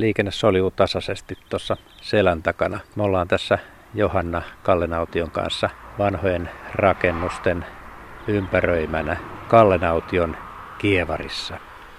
liikenne soljuu tasaisesti tuossa selän takana. Me ollaan tässä Johanna Kallenaution kanssa vanhojen rakennusten ympäröimänä Kallenaution kievarissa.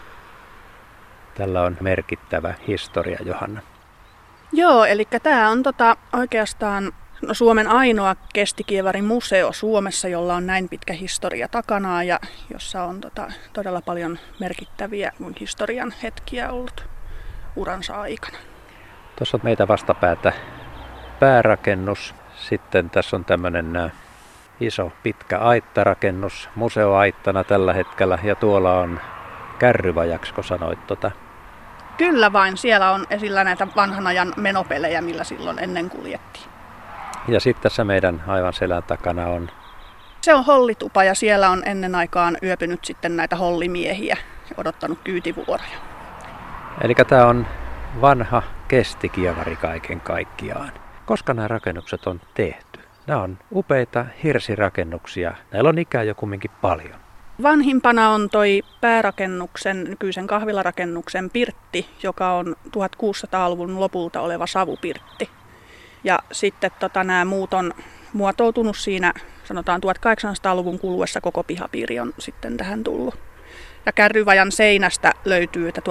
Tällä on merkittävä historia, Johanna. Joo, eli tämä on oikeastaan Suomen ainoa Kestikievari-museo Suomessa, jolla on näin pitkä historia takanaan ja jossa on todella paljon merkittäviä historian hetkiä ollut uransa aikana. Tuossa on meitä vastapäätä päärakennus. Sitten tässä on tämmöinen iso pitkä aittarakennus museoaittana tällä hetkellä ja tuolla on kärryvajaksi, kun sanoit Kyllä vain, siellä on esillä näitä vanhan ajan menopelejä, millä silloin ennen kuljettiin. Ja sitten tässä meidän aivan selän takana on... Se on hollitupa ja siellä on ennen aikaan yöpynyt sitten näitä hollimiehiä ja odottanut kyytivuoroja. Eli tämä on vanha Kestikievari kaiken kaikkiaan. Koska nämä rakennukset on tehty? Nämä on upeita hirsirakennuksia. Näillä on ikää jo kumminkin paljon. Vanhimpana on toi päärakennuksen, nykyisen kahvilarakennuksen pirtti, joka on 1600-luvun lopulta oleva savupirtti. Ja sitten nämä muut on muotoutunut siinä, sanotaan 1800-luvun kuluessa koko pihapiiri on sitten tähän tullut. Ja kärryvajan seinästä löytyy, että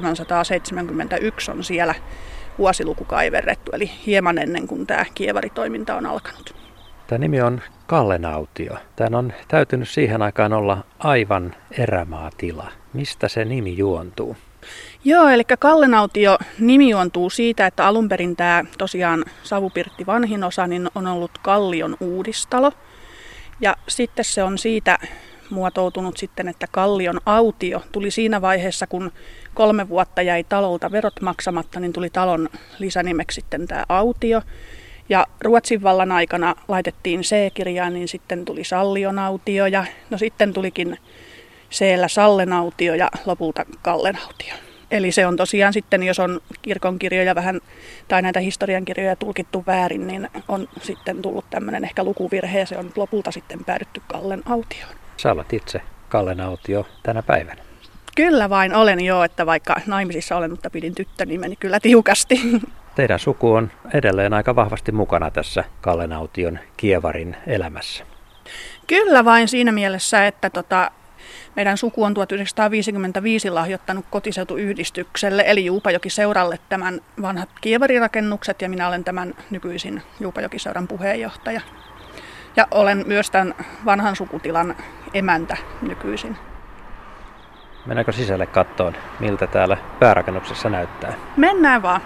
1771 on siellä vuosiluku kaiverrettu, eli hieman ennen kuin tämä kievaritoiminta on alkanut. Tämä nimi on Kallenautio. Tämä on täytynyt siihen aikaan olla aivan erämaatila. Mistä se nimi juontuu? Joo, eli Kallenautio nimi juontuu siitä, että alun perin tämä tosiaan savupirtti vanhin osa niin on ollut Kallion uudistalo. Ja sitten se on siitä muotoutunut sitten, että Kallion autio tuli siinä vaiheessa, kun 3 vuotta jäi talolta verot maksamatta, niin tuli talon lisänimeksi sitten tämä autio. Ja Ruotsin vallan aikana laitettiin C-kirjaan, niin sitten tuli Sallionautio ja no sitten tulikin C-llä Sallenautio ja lopulta Kallenautio. Eli se on tosiaan sitten, jos on kirkonkirjoja vähän tai näitä historiankirjoja tulkittu väärin, niin on sitten tullut tämmöinen ehkä lukuvirhe ja se on lopulta sitten päädytty Kallenautioon. Sä olet itse Kallenautio tänä päivänä. Kyllä vain olen jo, että vaikka naimisissa olen, mutta pidin tyttönimeni kyllä tiukasti. Teidän suku on edelleen aika vahvasti mukana tässä Kallenaution kievarin elämässä. Kyllä vain siinä mielessä, että meidän suku on 1955 lahjoittanut kotiseutuyhdistykselle eli Juupajoki-seuralle tämän vanhat kievarirakennukset ja minä olen tämän nykyisin Juupajoki-seuran puheenjohtaja. Ja olen myös tämän vanhan sukutilan emäntä nykyisin. Mennäänkö sisälle kattoon, miltä täällä päärakennuksessa näyttää? Mennään vaan.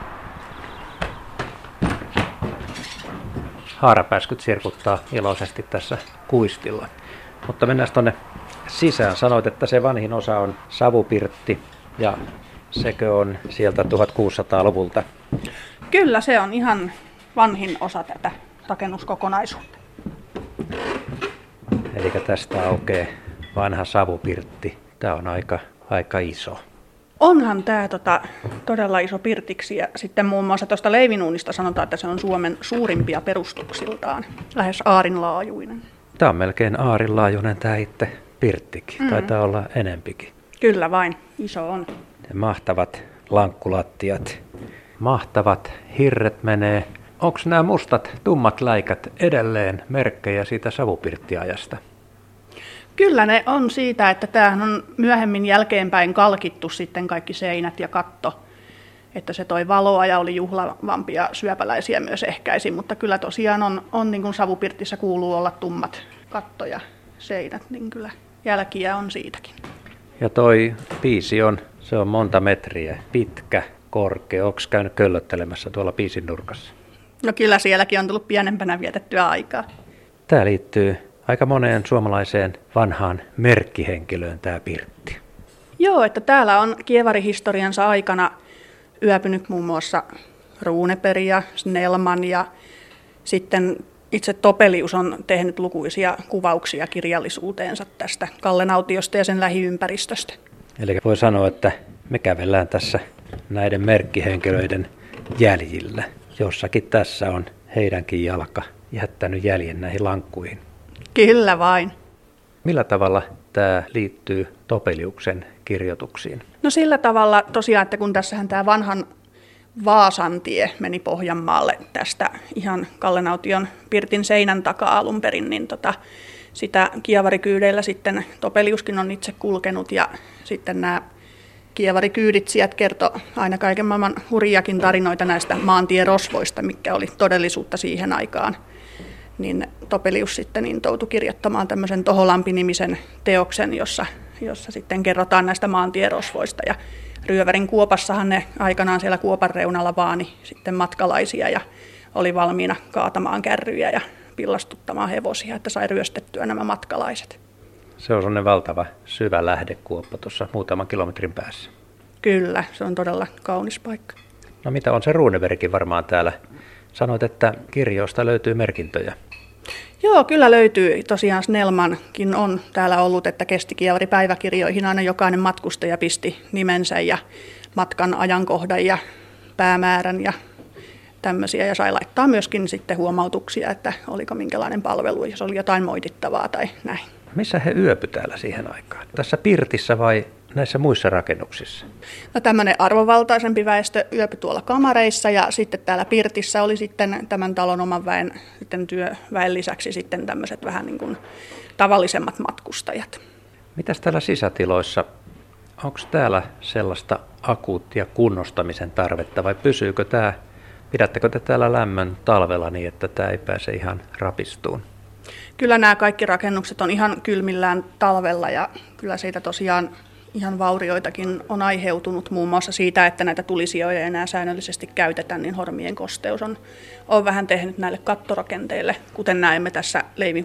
Haarapääskyt sirkuttaa iloisesti tässä kuistilla. Mutta mennään tuonne sisään. Sanoit, että se vanhin osa on savupirtti ja sekö on sieltä 1600-luvulta? Kyllä, se on ihan vanhin osa tätä rakennuskokonaisuutta. Eli tästä aukeaa vanha savupirtti. Tämä on aika iso. Onhan tämä todella iso pirtiksi ja sitten muun muassa tuosta leivinuunista sanotaan, että se on Suomen suurimpia perustuksiltaan, lähes aarin laajuinen. Tämä on melkein aarin laajuinen tämä itse pirttikin, taitaa olla enempikin. Kyllä vain, iso on. Ja mahtavat lankkulattiat, mahtavat hirret menee. Onko nämä mustat tummat läikät edelleen merkkejä siitä savupirttiajasta? Kyllä ne on siitä, että tämähän on myöhemmin jälkeenpäin kalkittu sitten kaikki seinät ja katto, että se toi valoa ja oli juhlavampia syöpäläisiä myös ehkäisi, mutta kyllä tosiaan on niin kuin savupirtissä kuuluu olla tummat katto ja seinät, niin kyllä jälkiä on siitäkin. Ja toi piisi se on monta metriä pitkä, korkea. Onko käynyt köllöttelemässä tuolla piisin nurkassa? No kyllä sielläkin on tullut pienempänä vietettyä aikaa. Tämä liittyy aika moneen suomalaiseen vanhaan merkkihenkilöön tämä pirtti. Joo, että täällä on kievarihistoriansa aikana yöpynyt muun muassa Runeberg ja Snellman ja sitten itse Topelius on tehnyt lukuisia kuvauksia kirjallisuuteensa tästä Kallenautiosta ja sen lähiympäristöstä. Eli voi sanoa, että me kävellään tässä näiden merkkihenkilöiden jäljillä. Jossakin tässä on heidänkin jalka jättänyt jäljen näihin lankkuihin. Kyllä vain. Millä tavalla tämä liittyy Topeliuksen kirjoituksiin? No sillä tavalla tosiaan, että kun tässähän tämä vanhan Vaasantie meni Pohjanmaalle tästä ihan Kallenaution pirtin seinän takaa alun perin, niin sitä kievarikyydeillä sitten Topeliuskin on itse kulkenut ja sitten nämä kievarikyydit sieltä kertoi aina kaiken maailman hurjakin tarinoita näistä maantierosvoista, mikä oli todellisuutta siihen aikaan. Niin Topelius sitten intoutui kirjoittamaan tämmöisen Toholampi-nimisen teoksen, jossa sitten kerrotaan näistä maantierosvoista. Ja Ryövärin kuopassahan ne aikanaan siellä kuopan reunalla vaani sitten matkalaisia ja oli valmiina kaatamaan kärryjä ja pillastuttamaan hevosia, että sai ryöstettyä nämä matkalaiset. Se on sellainen valtava syvä lähdekuoppa tuossa muutaman kilometrin päässä. Kyllä, se on todella kaunis paikka. No mitä on se Runebergkin varmaan täällä? Sanoit, että kirjoista löytyy merkintöjä. Joo, kyllä löytyy. Tosiaan Snellmankin on täällä ollut, että kesti kievari-päiväkirjoihin aina jokainen matkustaja pisti nimensä ja matkan ajankohdan ja päämäärän ja tämmöisiä. Ja sai laittaa myöskin sitten huomautuksia, että oliko minkälainen palvelu, jos oli jotain moitittavaa tai näin. Missä he yöpy täällä siihen aikaan? Tässä pirtissä vai näissä muissa rakennuksissa? No tämmöinen arvovaltaisempi väestö yöpy tuolla kamareissa ja sitten täällä pirtissä oli sitten tämän talon oman väen sitten työväen lisäksi sitten tämmöiset vähän niin kuin tavallisemmat matkustajat. Mitäs täällä sisätiloissa? Onko täällä sellaista akuuttia kunnostamisen tarvetta vai pysyykö tämä? Pidättekö te täällä lämmön talvella niin, että tämä ei pääse ihan rapistuun? Kyllä nämä kaikki rakennukset on ihan kylmillään talvella ja kyllä siitä tosiaan ihan vaurioitakin on aiheutunut muun muassa siitä, että näitä tulisijoja ei enää säännöllisesti käytetään, niin hormien kosteus on vähän tehnyt näille kattorakenteille. Kuten näemme tässä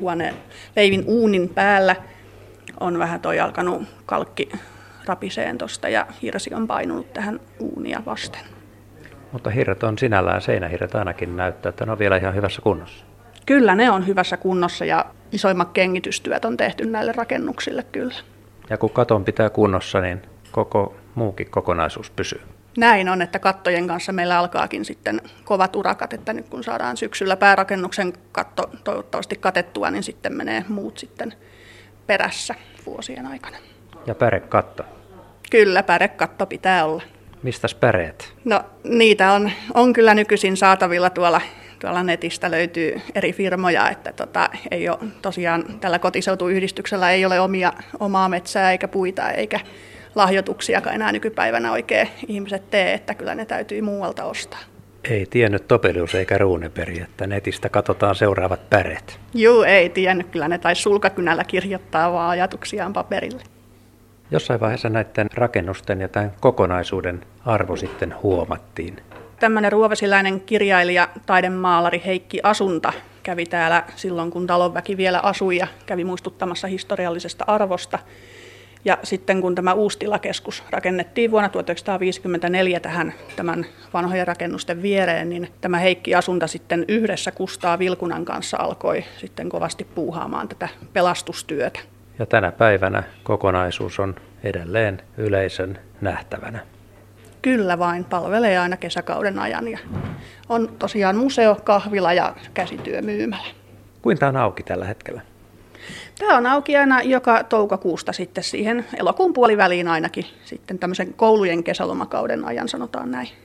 leivin uunin päällä on vähän toi alkanut kalkki rapiseen tuosta ja hirsi on painunut tähän uunia vasten. Mutta hirret on sinällään, seinähirret ainakin näyttää, että ne on vielä ihan hyvässä kunnossa. Kyllä ne on hyvässä kunnossa ja isoimmat kengitystyöt on tehty näille rakennuksille kyllä. Ja kun katon pitää kunnossa, niin koko muukin kokonaisuus pysyy. Näin on, että kattojen kanssa meillä alkaakin sitten kovat urakat, että nyt kun saadaan syksyllä päärakennuksen katto toivottavasti katettua, niin sitten menee muut sitten perässä vuosien aikana. Ja pärekatto? Kyllä, pärekatto pitää olla. Mistäs päreet? No niitä on kyllä nykyisin saatavilla tuolla netistä löytyy eri firmoja, että ei ole tosiaan tällä kotiseutuyhdistyksellä ei ole omaa metsää eikä puita eikä lahjoituksiakaan enää nykypäivänä oikein ihmiset tee, että kyllä ne täytyy muualta ostaa. Ei tiennyt Topelius eikä Runeberg, että netistä katsotaan seuraavat päreet. Juu, ei tiennyt. Kyllä ne taisi sulkakynällä kirjoittaa vaan ajatuksiaan paperille. Jossain vaiheessa näiden rakennusten ja tämän kokonaisuuden arvo sitten huomattiin. Tämmöinen ruovesiläinen kirjailija, taidemaalari Heikki Asunta kävi täällä silloin, kun talonväki vielä asui ja kävi muistuttamassa historiallisesta arvosta. Ja sitten kun tämä Uustilakeskus rakennettiin vuonna 1954 tämän vanhojen rakennusten viereen, niin tämä Heikki Asunta sitten yhdessä Kustaa Vilkunan kanssa alkoi sitten kovasti puuhaamaan tätä pelastustyötä. Ja tänä päivänä kokonaisuus on edelleen yleisön nähtävänä. Kyllä vain, palvelee aina kesäkauden ajan ja on tosiaan museo, kahvila ja käsityömyymälä. Kuinka tämä on auki tällä hetkellä? Tämä on auki aina joka toukokuusta sitten siihen elokuun puoliväliin ainakin sitten tämmöisen koulujen kesälomakauden ajan, sanotaan näin.